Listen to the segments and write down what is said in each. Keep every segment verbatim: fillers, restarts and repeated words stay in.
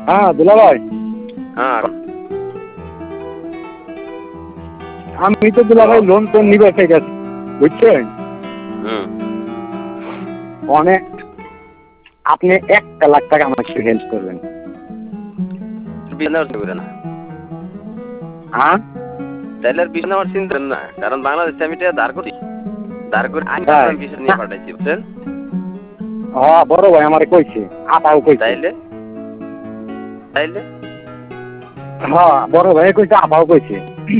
হ্যাঁ দুলা ভাই। হ্যাঁ আমি তো দুলা ভাই লোন টোন নিবে ঠিক আছে বুঝছেন। হুম অনেক আপনি একটা লাখ টাকা আমাকে হেল্প করবেন। না হ্যাঁ তাহলে আর পিছনে আমার চিন্তা না, কারণ বাংলাদেশে আমি এটা দাঁড় করি দাঁড় করে আইন কিছু নিয়ে পাঠাইছি বুঝছেন। হ্যাঁ বড় ভাই আমারে কইছে, আপাও কইছে। তাইলে তাইলে হ্যাঁ বড় ভাই কইছে, আপাও কইছে।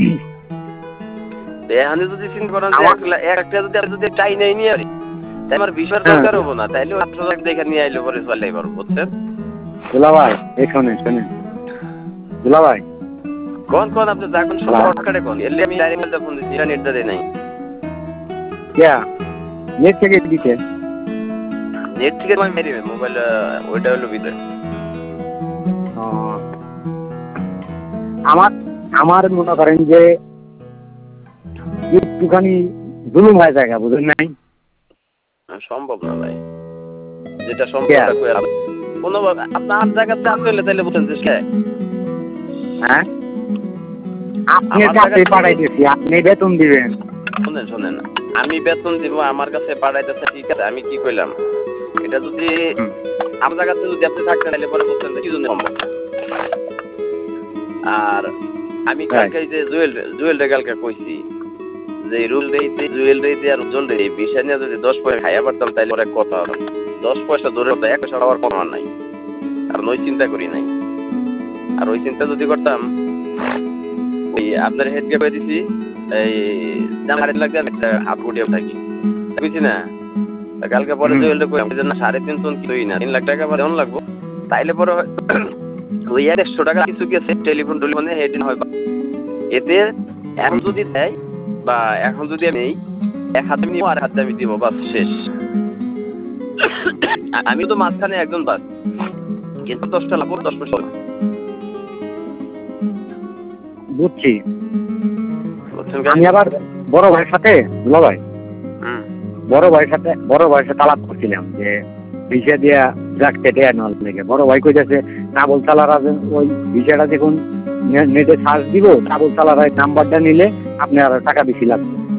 এখানে যদি চিন্তা করেন যে এক একটা যদি আমি যদি চাই নাই নিয়ে আসি তাই আমার বিষয়ের দরকার হবো না, তাইলে দেখে নিয়ে আইলে পরে চলে পারবো বুঝছেন। দুলা ভাই এই শোনেন শোনেন দুলা ভাই কোন কোন আপনি যখন শর্টকাটে কোন এলে আমি ডাইরেক্ট ফোন দিছি, এটা নেটটা দেই নাই। কিয়া নেট থেকে দিতে? নেট থেকে আমি মেরি মোবাইল ওইটা হলো ভিতরে। আমার আমার মনে করেন যে একটুখানি জুলুম হয়ে জায়গা বুঝেন নাই। সম্ভব না ভাই, যেটা সম্ভব কোনো আপনার জায়গাতে আসলে তাইলে বুঝেন যে হ্যাঁ আপনার কাছে পাঠাইতেছি, আপনি বেতন দিবেন। শোনেন শোনেন আমি বেতন দিব, আমার কাছে পাঠাইতেছে ঠিক আছে, আমি কি কইলাম এটা যদি আমার জায়গাতে যদি আপনি থাকতেন তাহলে পরে বলতেন কি জন্য সম্ভব। আর আমি কালকে যে জুয়েল জুয়েলটা কালকে কইছি যে রুল রেইতে জুয়েল রেইতে আর উজ্জ্বল রে বিষয় নিয়ে যদি দশ পয়সা খাইয়া পারতাম তাইলে পরে কথা হবে। দশ পয়সা ধরে হতো এক পয়সা খাওয়ার কমার নাই, কারণ ওই চিন্তা করি নাই। আর ওই চিন্তা যদি করতাম ওই আপনার হেডকে করে দিছি এই জামারের লাগবে একটা হাত গুটিয়ে থাকি বুঝছি না। কালকে পরে জুয়েলটা কইলাম যে না সাড়ে তিন টন কিছুই না, তিন লাখ টাকা পরে অন লাগবো, তাইলে পরে ওই আর একশো টাকা কিছু গেছে টেলিফোন টেলিফোনে হেডিন হয়। এতে এখন যদি দেয় বা এখন যদি আমি এক হাতে নিব আর হাতে আমি দিব বাস শেষ। আমি তো মাঝখানে একজন বাস, কিন্তু দশটা লাগবো দশ পয়সা বুঝছি। আমি আবার বড় ভাইয়ের সাথে দুলা ভাই বড় ভাইয়ের সাথে বড় ভাইয়ের সাথে আলাপ করছিলাম যে ভিসা দিয়া রাখতে দেয় নল থেকে। বড় ভাই কইতেছে ট্রাভেল চালারা ওই ভিসাটা দেখুন নেটে সার্চ দিব, ট্রাভেল চালার নাম্বারটা নিলে আপনার টাকা বেশি লাগবে।